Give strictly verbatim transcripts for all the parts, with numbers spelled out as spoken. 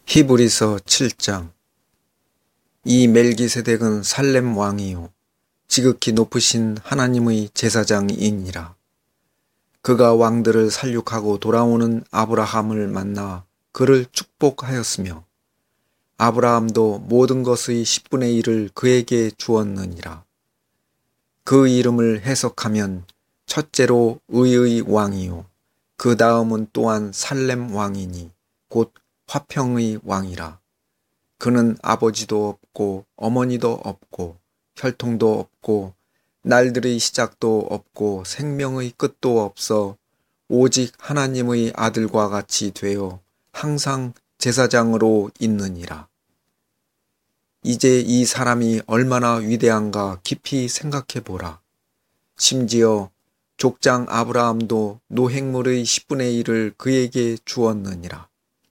히브리서 칠 장. 이 멜기세덱은 살렘 왕이요 지극히 높으신 하나님의 제사장이니라. 그가 왕들을 살육하고 돌아오는 아브라함을 만나 그를 축복하였으며 아브라함도 모든 것의 십분의 일을 그에게 주었느니라. 그 이름을 해석하면 첫째로 의의 왕이요 그 다음은 또한 살렘 왕이니 곧 화평의 왕이라. 그는 아버지도 없고 어머니도 없고 혈통도 없고 날들의 시작도 없고 생명의 끝도 없어 오직 하나님의 아들과 같이 되어 항상 제사장으로 있느니라. 이제 이 사람이 얼마나 위대한가 깊이 생각해 보라. 심지어 족장 아브라함도 노획물의 십분의 일을 그에게 주었느니라.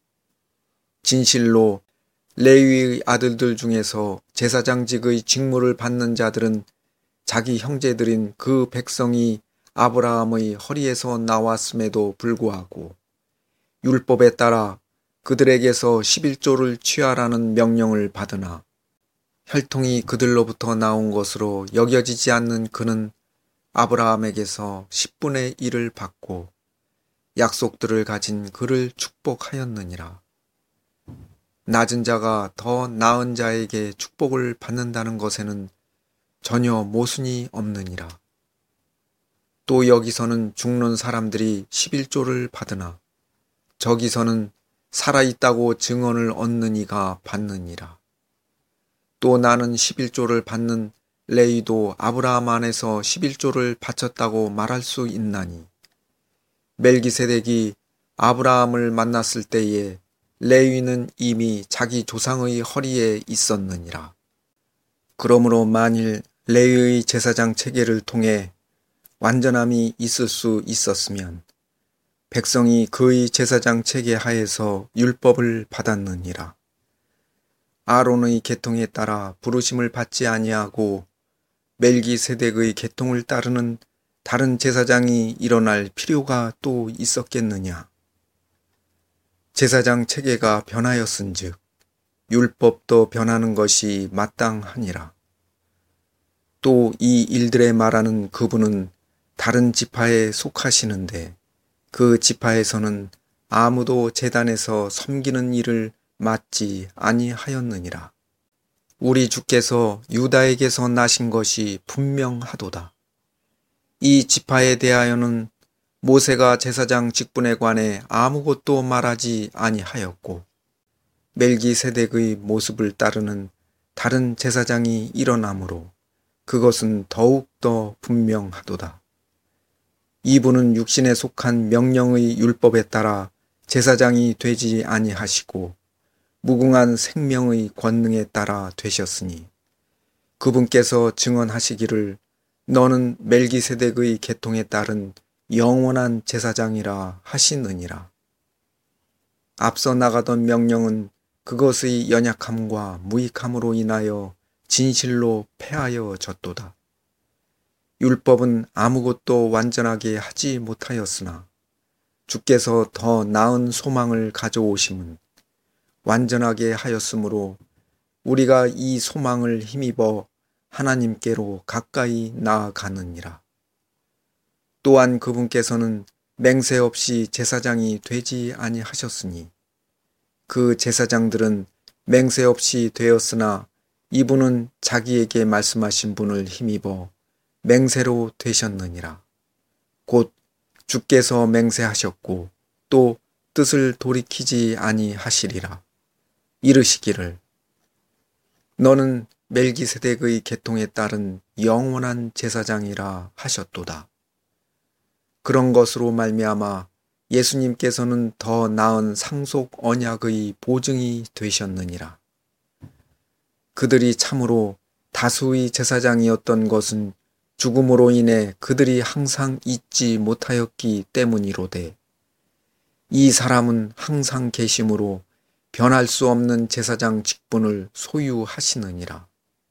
진실로 레위의 아들들 중에서 제사장직의 직무를 받는 자들은 자기 형제들인 그 백성이 아브라함의 허리에서 나왔음에도 불구하고 율법에 따라 그들에게서 십일조를 취하라는 명령을 받으나 혈통이 그들로부터 나온 것으로 여겨지지 않는 그는 아브라함에게서 십분의 일을 받고 약속들을 가진 그를 축복하였느니라. 낮은 자가 더 나은 자에게 축복을 받는다는 것에는 전혀 모순이 없느니라. 또 여기서는 죽는 사람들이 십일조를 받으나 저기서는 살아있다고 증언을 얻는 이가 받느니라. 또 나는 십일조를 받는 레위도 아브라함 안에서 십일조를 바쳤다고 말할 수 있나니 멜기세덱이 아브라함을 만났을 때에 레위는 이미 자기 조상의 허리에 있었느니라. 그러므로 만일 레위의 제사장 체계를 통해 완전함이 있을 수 있었으면 백성이 그의 제사장 체계 하에서 율법을 받았느니라. 아론의 계통에 따라 부르심을 받지 아니하고 멜기세덱의 계통을 따르는 다른 제사장이 일어날 필요가 또 있었겠느냐. 제사장 체계가 변하였은즉 율법도 변하는 것이 마땅하니라. 또 이 일들에 말하는 그분은 다른 지파에 속하시는데 그 지파에서는 아무도 제단에서 섬기는 일을 맡지 아니하였느니라. 우리 주께서 유다에게서 나신 것이 분명하도다. 이 지파에 대하여는 모세가 제사장 직분에 관해 아무것도 말하지 아니하였고 멜기세덱의 모습을 따르는 다른 제사장이 일어나므로 그것은 더욱더 분명하도다. 이분은 육신에 속한 명령의 율법에 따라 제사장이 되지 아니하시고 무궁한 생명의 권능에 따라 되셨으니 그분께서 증언하시기를 너는 멜기세덱의 계통에 따른 영원한 제사장이라 하시느니라. 앞서 나가던 명령은 그것의 연약함과 무익함으로 인하여 진실로 패하여졌도다. 율법은 아무것도 완전하게 하지 못하였으나 주께서 더 나은 소망을 가져오심은 완전하게 하였으므로 우리가 이 소망을 힘입어 하나님께로 가까이 나아가느니라. 또한 그분께서는 맹세 없이 제사장이 되지 아니하셨으니 그 제사장들은 맹세 없이 되었으나 이분은 자기에게 말씀하신 분을 힘입어 맹세로 되셨느니라. 곧 주께서 맹세하셨고 또 뜻을 돌이키지 아니하시리라. 이르시기를 너는 멜기세덱의 계통에 따른 영원한 제사장이라 하셨도다. 그런 것으로 말미암아 예수님께서는 더 나은 상속 언약의 보증이 되셨느니라. 그들이 참으로 다수의 제사장이었던 것은 죽음으로 인해 그들이 항상 잊지 못하였기 때문이로되 이 사람은 항상 계심으로 변할 수 없는 제사장 직분을 소유하시느니라.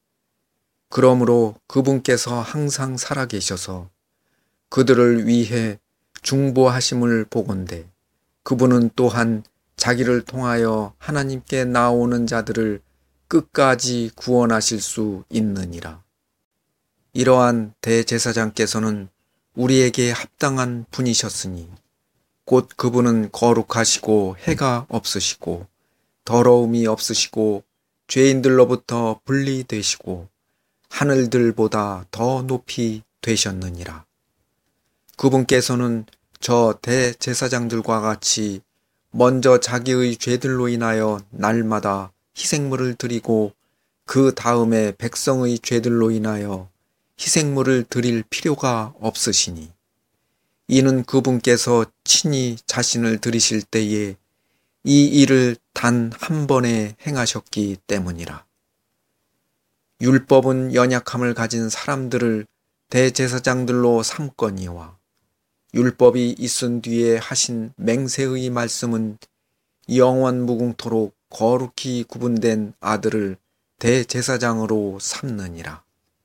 그러므로 그분께서 항상 살아계셔서 그들을 위해 중보하심을 보건대 그분은 또한 자기를 통하여 하나님께 나오는 자들을 끝까지 구원하실 수 있느니라. 이러한 대제사장께서는 우리에게 합당한 분이셨으니 곧 그분은 거룩하시고 해가 없으시고 더러움이 없으시고 죄인들로부터 분리되시고 하늘들보다 더 높이 되셨느니라. 그분께서는 저 대제사장들과 같이 먼저 자기의 죄들로 인하여 날마다 희생물을 드리고 그 다음에 백성의 죄들로 인하여 희생물을 드릴 필요가 없으시니 이는 그분께서 친히 자신을 드리실 때에 이 일을 단 한 번에 행하셨기 때문이라. 율법은 연약함을 가진 사람들을 대제사장들로 삼거니와 율법이 있은 뒤에 하신 맹세의 말씀은 영원 무궁토록 거룩히 구분된 아들을 대제사장으로 삼느니라.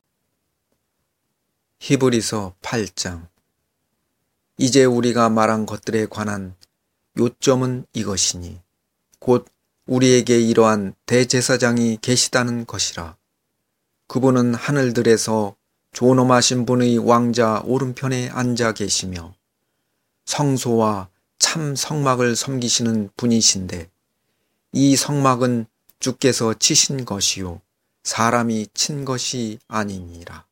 히브리서 팔 장. 이제 우리가 말한 것들에 관한 요점은 이것이니 곧 우리에게 이러한 대제사장이 계시다는 것이라. 그분은 하늘들에서 존엄하신 분의 왕자 오른편에 앉아 계시며 성소와 참 성막을 섬기시는 분이신데 이 성막은 주께서 치신 것이요 사람이 친 것이 아니니라.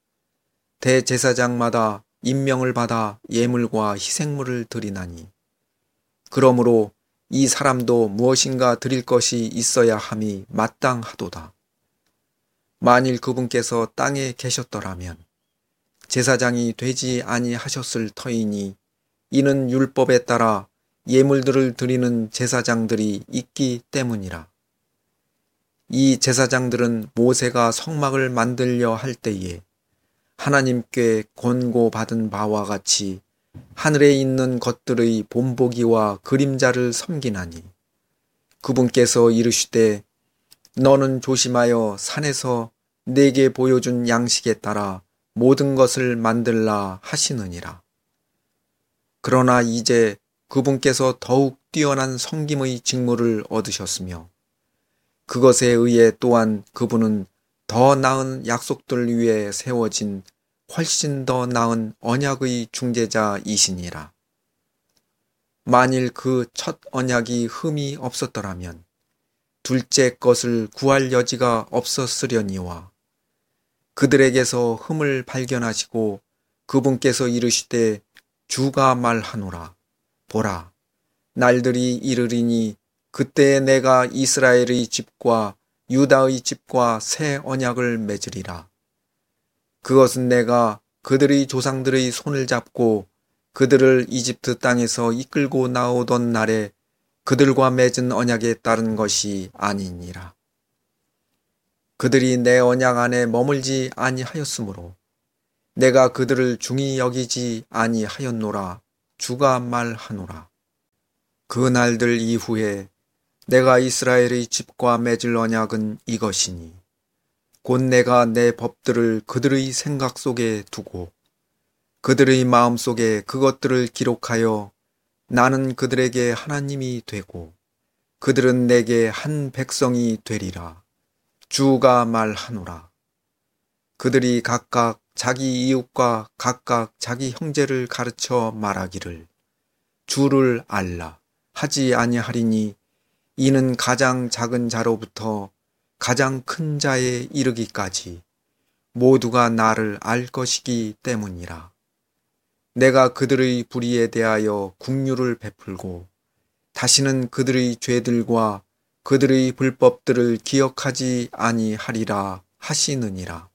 대제사장마다 임명을 받아 예물과 희생물을 드리나니 그러므로 이 사람도 무엇인가 드릴 것이 있어야 함이 마땅하도다. 만일 그분께서 땅에 계셨더라면 제사장이 되지 아니하셨을 터이니 이는 율법에 따라 예물들을 드리는 제사장들이 있기 때문이라. 이 제사장들은 모세가 성막을 만들려 할 때에 하나님께 권고받은 바와 같이 하늘에 있는 것들의 본보기와 그림자를 섬기나니 그분께서 이르시되 너는 조심하여 산에서 내게 보여준 양식에 따라 모든 것을 만들라 하시느니라. 그러나 이제 그분께서 더욱 뛰어난 섬김의 직무를 얻으셨으며 그것에 의해 또한 그분은 더 나은 약속들 위에 세워진 훨씬 더 나은 언약의 중재자이시니라. 만일 그 첫 언약이 흠이 없었더라면 둘째 것을 구할 여지가 없었으려니와 그들에게서 흠을 발견하시고 그분께서 이르시되 주가 말하노라. 보라, 날들이 이르리니 그때에 내가 이스라엘의 집과 유다의 집과 새 언약을 맺으리라. 그것은 내가 그들의 조상들의 손을 잡고 그들을 이집트 땅에서 이끌고 나오던 날에 그들과 맺은 언약에 따른 것이 아니니라. 그들이 내 언약 안에 머물지 아니하였으므로 내가 그들을 중히 여기지 아니하였노라. 주가 말하노라. 그 날들 이후에 내가 이스라엘의 집과 맺을 언약은 이것이니 곧 내가 내 법들을 그들의 생각 속에 두고 그들의 마음 속에 그것들을 기록하여 나는 그들에게 하나님이 되고 그들은 내게 한 백성이 되리라. 주가 말하노라. 그들이 각각 자기 이웃과 각각 자기 형제를 가르쳐 말하기를 주를 알라 하지 아니하리니 이는 가장 작은 자로부터 가장 큰 자에 이르기까지 모두가 나를 알 것이기 때문이라. 내가 그들의 불의에 대하여 긍휼을 베풀고 다시는 그들의 죄들과 그들의 불법들을 기억하지 아니하리라 하시느니라.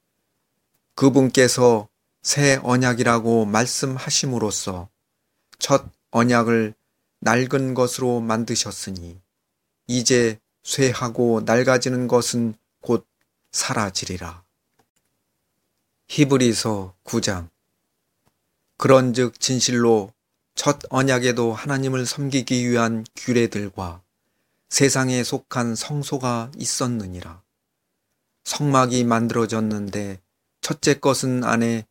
그분께서 새 언약이라고 말씀하심으로써 첫 언약을 낡은 것으로 만드셨으니 이제 쇠하고 낡아지는 것은 곧 사라지리라. 히브리서 구 장. 그런즉 진실로 첫 언약에도 하나님을 섬기기 위한 규례들과 세상에 속한 성소가 있었느니라. 성막이 만들어졌는데 첫째 것은 안에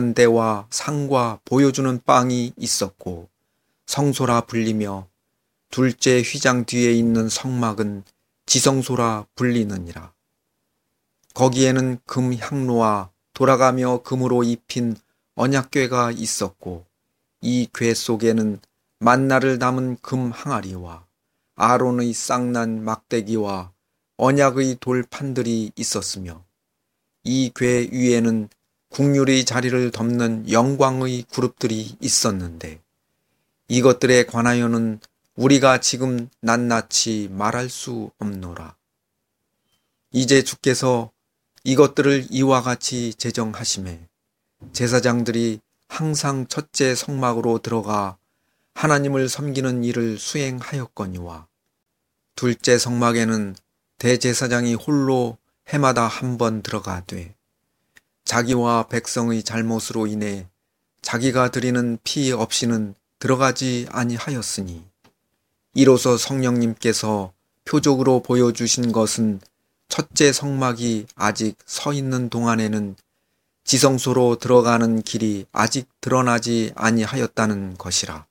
등잔대와 상과 보여주는 빵이 있었고 성소라 불리며 둘째 휘장 뒤에 있는 성막은 지성소라 불리느니라. 거기에는 금 향로와 돌아가며 금으로 입힌 언약궤가 있었고 이 궤 속에는 만나를 담은 금 항아리와 아론의 쌍난 막대기와 언약의 돌판들이 있었으며 이 궤 위에는 국률의 자리를 덮는 영광의 그룹들이 있었는데 이것들에 관하여는 우리가 지금 낱낱이 말할 수 없노라. 이제 주께서 이것들을 이와 같이 제정하시매 제사장들이 항상 첫째 성막으로 들어가 하나님을 섬기는 일을 수행하였거니와 둘째 성막에는 대제사장이 홀로 해마다 한 번 들어가되 자기와 백성의 잘못으로 인해 자기가 드리는 피 없이는 들어가지 아니하였으니 이로써 성령님께서 표적으로 보여주신 것은 첫째 성막이 아직 서 있는 동안에는 지성소로 들어가는 길이 아직 드러나지 아니하였다는 것이라.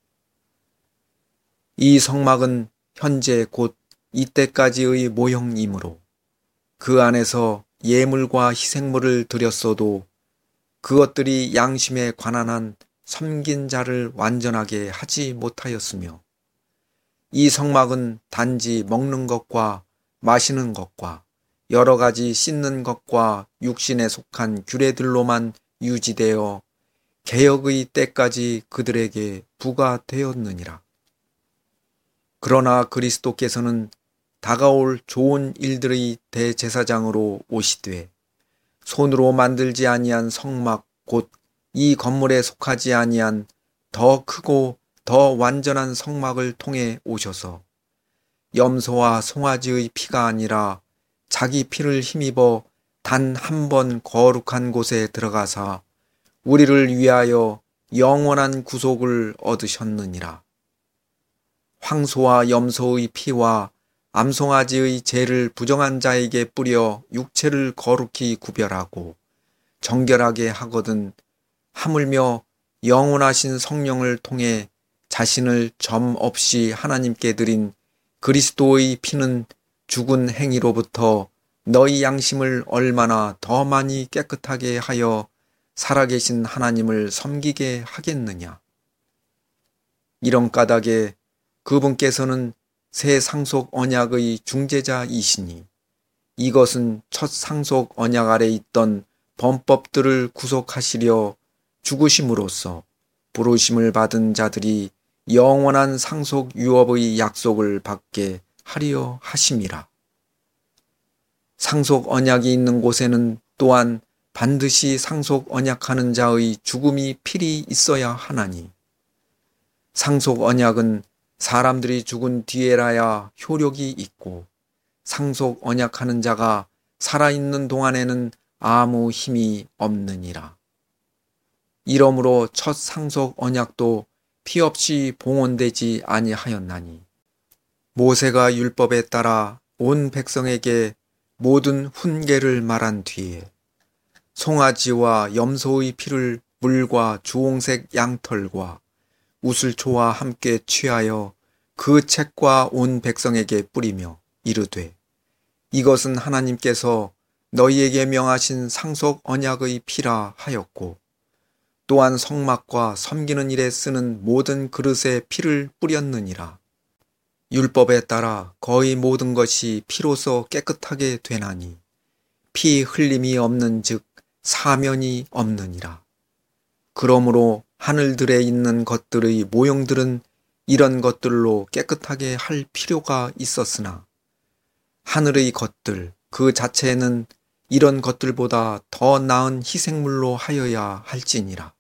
이 성막은 현재 곧 이때까지의 모형이므로 그 안에서 예물과 희생물을 드렸어도 그것들이 양심에 관한 한 섬긴 자를 완전하게 하지 못하였으며 이 성막은 단지 먹는 것과 마시는 것과 여러 가지 씻는 것과 육신에 속한 규례들로만 유지되어 개혁의 때까지 그들에게 부과되었느니라. 그러나 그리스도께서는 다가올 좋은 일들의 대제사장으로 오시되 손으로 만들지 아니한 성막 곧 이 건물에 속하지 아니한 더 크고 더 완전한 성막을 통해 오셔서 염소와 송아지의 피가 아니라 자기 피를 힘입어 단 한 번 거룩한 곳에 들어가사 우리를 위하여 영원한 구속을 얻으셨느니라. 황소와 염소의 피와 암송아지의 죄를 부정한 자에게 뿌려 육체를 거룩히 구별하고 정결하게 하거든 하물며 영원하신 성령을 통해 자신을 점 없이 하나님께 드린 그리스도의 피는 죽은 행위로부터 너희 양심을 얼마나 더 많이 깨끗하게 하여 살아계신 하나님을 섬기게 하겠느냐. 이런 까닭에 그분께서는 새 상속 언약의 중재자이시니 이것은 첫 상속 언약 아래 있던 범법들을 구속하시려 죽으심으로써 부르심을 받은 자들이 영원한 상속 유업의 약속을 받게 하려 하심이라. 상속 언약이 있는 곳에는 또한 반드시 상속 언약하는 자의 죽음이 필히 있어야 하나니 상속 언약은 사람들이 죽은 뒤에라야 효력이 있고 상속 언약하는 자가 살아있는 동안에는 아무 힘이 없느니라. 이러므로 첫 상속 언약도 피 없이 봉헌되지 아니하였나니 모세가 율법에 따라 온 백성에게 모든 훈계를 말한 뒤에 송아지와 염소의 피를 물과 주홍색 양털과 우슬초와 함께 취하여 그 책과 온 백성에게 뿌리며 이르되 이것은 하나님께서 너희에게 명하신 상속 언약의 피라 하였고 또한 성막과 섬기는 일에 쓰는 모든 그릇에 피를 뿌렸느니라. 율법에 따라 거의 모든 것이 피로서 깨끗하게 되나니 피 흘림이 없는 즉 사면이 없느니라. 그러므로 하늘들에 있는 것들의 모형들은 이런 것들로 깨끗하게 할 필요가 있었으나 하늘의 것들 그 자체는 이런 것들보다 더 나은 희생물로 하여야 할지니라.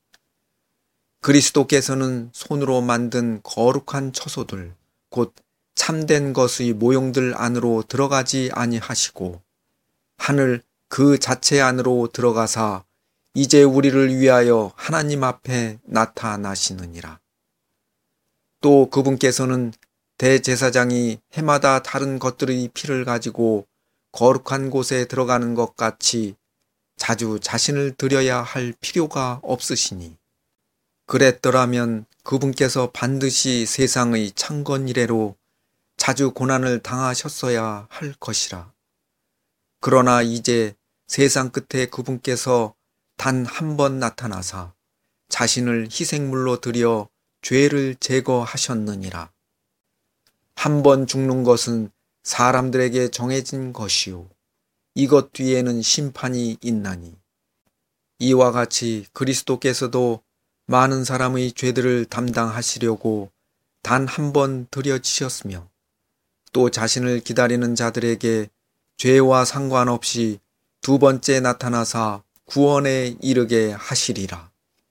그리스도께서는 손으로 만든 거룩한 처소들 곧 참된 것의 모형들 안으로 들어가지 아니하시고 하늘 그 자체 안으로 들어가사 이제 우리를 위하여 하나님 앞에 나타나시느니라. 또 그분께서는 대제사장이 해마다 다른 것들의 피를 가지고 거룩한 곳에 들어가는 것 같이 자주 자신을 드려야 할 필요가 없으시니 그랬더라면 그분께서 반드시 세상의 창건 이래로 자주 고난을 당하셨어야 할 것이라. 그러나 이제 세상 끝에 그분께서 단 한 번 나타나사 자신을 희생물로 드려 죄를 제거하셨느니라. 한 번 죽는 것은 사람들에게 정해진 것이요. 이것 뒤에는 심판이 있나니. 이와 같이 그리스도께서도 많은 사람의 죄들을 담당하시려고 단 한 번 드려지셨으며 또 자신을 기다리는 자들에게 죄와 상관없이 두 번째 나타나사 구원에 이르게 하시리라.